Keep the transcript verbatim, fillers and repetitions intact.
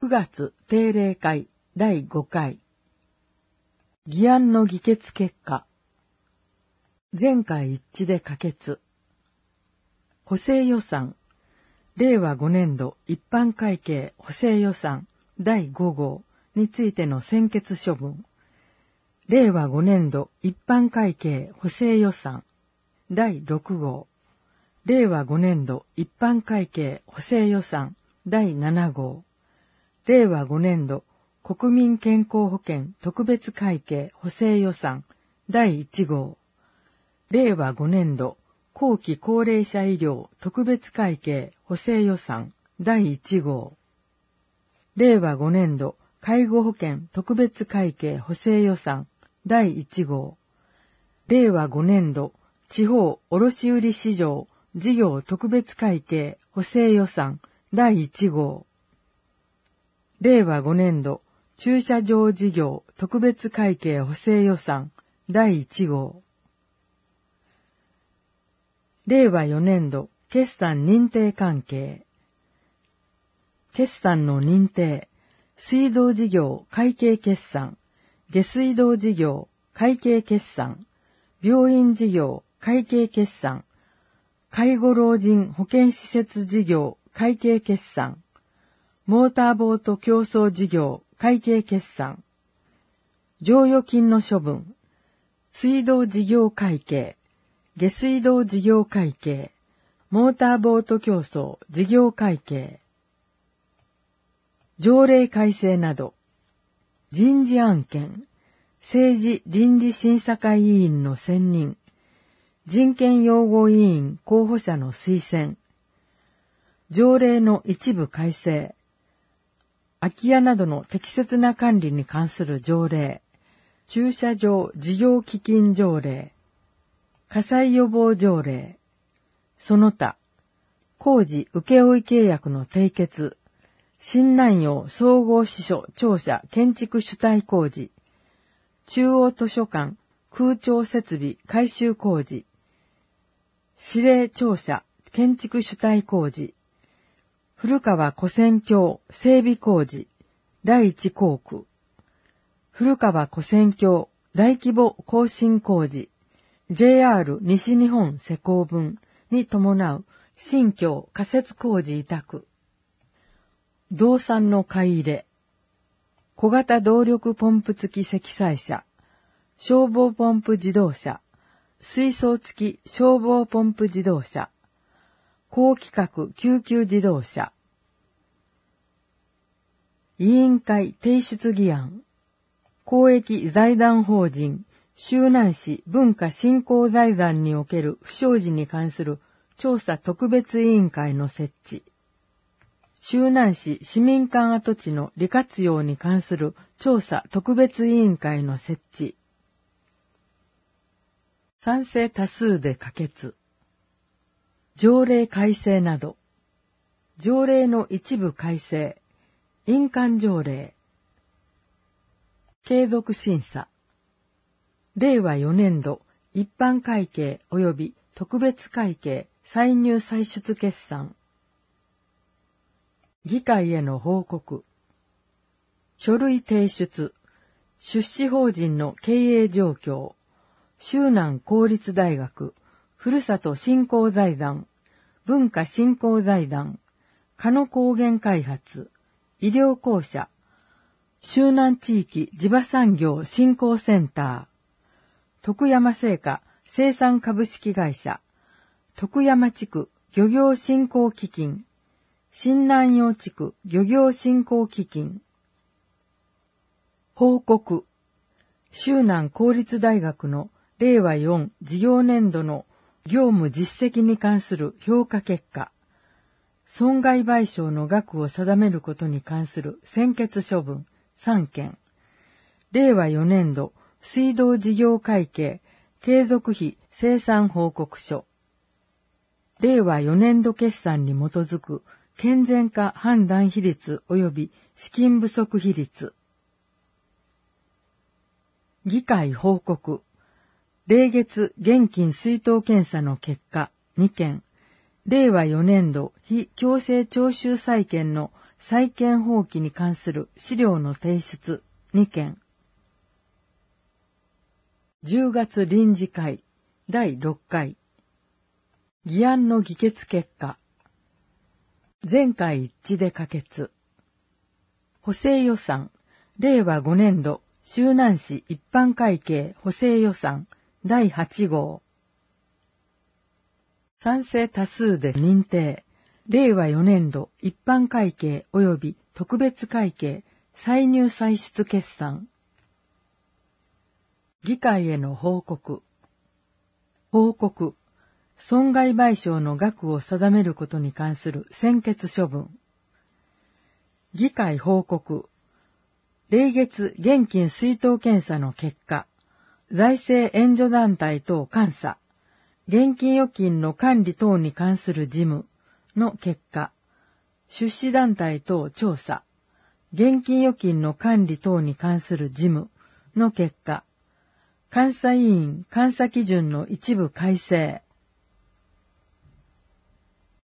くがつ定例会だいごかい。議案の議決結果。全会一致で可決。補正予算。れいわごねんど一般会計補正予算だいごごうについての専決処分。れいわごねんど一般会計補正予算だいろくごう。れいわごねんど一般会計補正予算だいななごう。れいわごねんど国民健康保険特別会計補正予算だいいちごう。れいわごねんど後期高齢者医療特別会計補正予算だいいちごう。れいわごねんど介護保険特別会計補正予算だいいちごう。れいわごねんど地方卸売市場事業特別会計補正予算だいいちごう。れいわごねんど駐車場事業特別会計補正予算だいいちごう。れいわよねんど決算認定関係。決算の認定、水道事業会計決算、下水道事業会計決算、病院事業会計決算、介護老人保健施設事業会計決算、モーターボート競争事業会計決算、剰余金の処分、水道事業会計、下水道事業会計、モーターボート競争事業会計、条例改正など、人事案件、政治倫理審査会委員の選任、人権擁護委員候補者の推薦、条例の一部改正、空き家などの適切な管理に関する条例、駐車場事業基金条例、火災予防条例、その他、工事請負契約の締結、新南陽総合支所庁舎建築主体工事、中央図書館空調設備改修工事、指令庁舎建築主体工事、古川古線橋整備工事第一工区、古川古線橋大規模更新工事、ジェイアール 西日本施工分に伴う新橋仮設工事委託、動産の買い入れ、小型動力ポンプ付き積載車、消防ポンプ自動車、水槽付き消防ポンプ自動車、高規格救急自動車、委員会提出議案、公益財団法人周南市文化振興財団における不祥事に関する調査特別委員会の設置、周南市市民間跡地の利活用に関する調査特別委員会の設置、賛成多数で可決。条例改正など、条例の一部改正、印鑑条例、継続審査、れいわよねんど一般会計及び特別会計歳入歳出決算、議会への報告、書類提出、出資法人の経営状況、周南公立大学、ふるさと振興財団、文化振興財団、鹿野高原開発、医療公社、周南地域地場産業振興センター、徳山製菓生産株式会社、徳山地区漁業振興基金、新南陽地区漁業振興基金。報告。周南公立大学のれいわよん事業年度の業務実績に関する評価結果。損害賠償の額を定めることに関する専決処分さんけん。れいわよねんど水道事業会計継続費精算報告書。れいわよねんど決算に基づく健全化判断比率及び資金不足比率。議会報告。例月現金出納検査の結果にけん。れいわよねんど非強制徴収債権の債権放棄に関する資料の提出にけん。じゅうがつ臨時会だいろっかい。議案の議決結果。全会一致で可決。補正予算、れいわごねんど周南市一般会計補正予算だいはちごう。賛成多数で認定。れいわよねんど一般会計及び特別会計歳入歳出決算。議会への報告。報告。損害賠償の額を定めることに関する専決処分。議会報告。例月現金出納検査の結果、財政援助団体等監査、現金預金の管理等に関する事務の結果、出資団体等調査、現金預金の管理等に関する事務の結果、監査委員監査基準の一部改正、